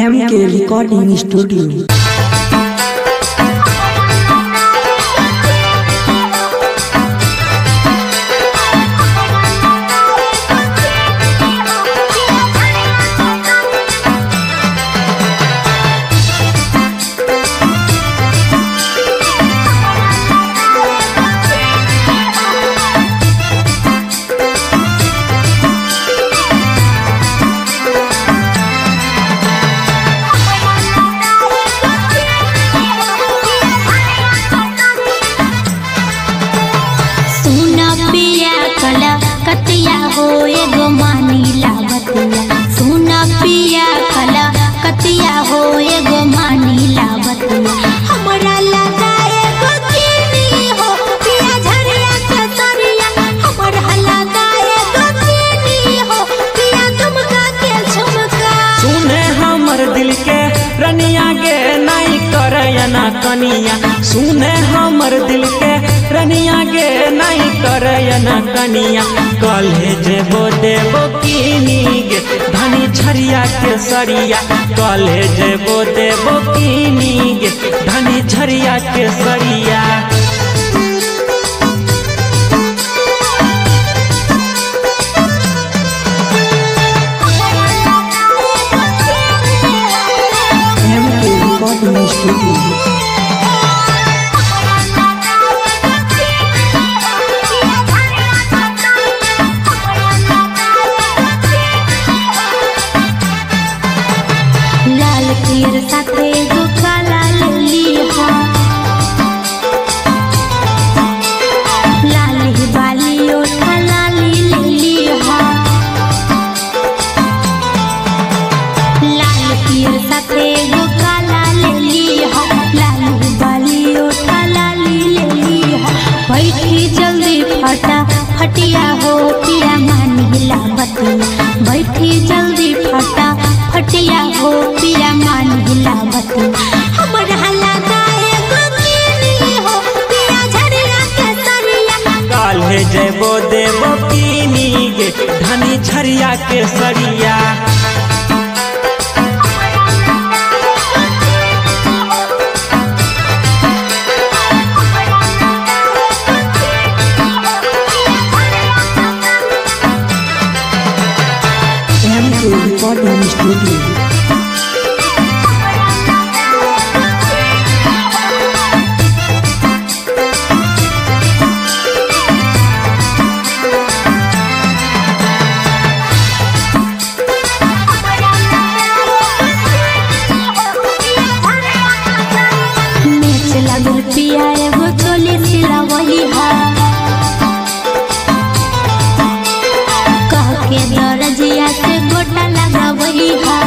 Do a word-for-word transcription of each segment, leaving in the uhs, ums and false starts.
M के recording studio. कतिया हो एगो मानी लावतिया सुना पिया कला कतिया हो एगो मानी लावतिया हमरा लगा एगो चीनी हो पिया झरिया के सरिया हमरा लगा एगो चीनी हो पिया तुमका के झुमका सुने हमर दिल के रनिया गे नहीं करय ना कनिया सुने हमर दिल के रनिया गे नहीं करय ना कनिया कल्हे जेबो देबो कीनी गे धनी झरिया के सरिया कल्हे जेबो देबो कीनी गे धनी झरिया के सरिया। एम के रिकॉर्डिंग स्टूडियो। लाल तीर साथे गो काला लेली हा लाल ही बाली ओठा लाली लेली हा लाल तीर साथे गो काला लेली हा लाल ही बाली ओठा लाली लेली हा बैठी जल्दी फटा फटिया हो पिया मानी लावतिया बैठी जल्दी फटा फटिया हो पिया मान हिलावती हमरा लगा एगो चीनी हो पिया झरिया के सरिया काल्हे जेबो देबो कीनी गे धनी झरिया के सरिया। एम के रिकॉर्डिंग स्टूडियो। मेच लागल पिया एगो चोली सिलावली हा कह के दरजिया से गोटा लगावली हा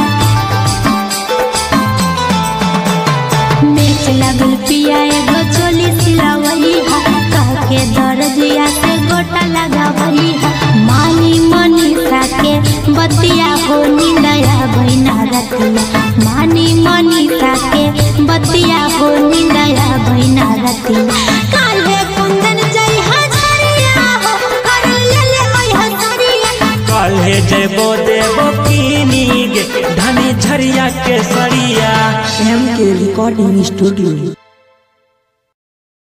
मेच लागल पिया एगो चोली सिलावली हा कह के दरजिया से गोटा लगावली हा मानी मनीषा के बतिया हो निंदया भैना रतिया मानी मनीषा के बतिया हो निंदया भैना रतिया काल्हे कुंदन जय हजरिया हो कर ले ले ओय हजरिया काल्हे जेबो देबो कीनी गे धनी झरिया के सरिया। एम के रिकॉर्डिंग स्टूडियो।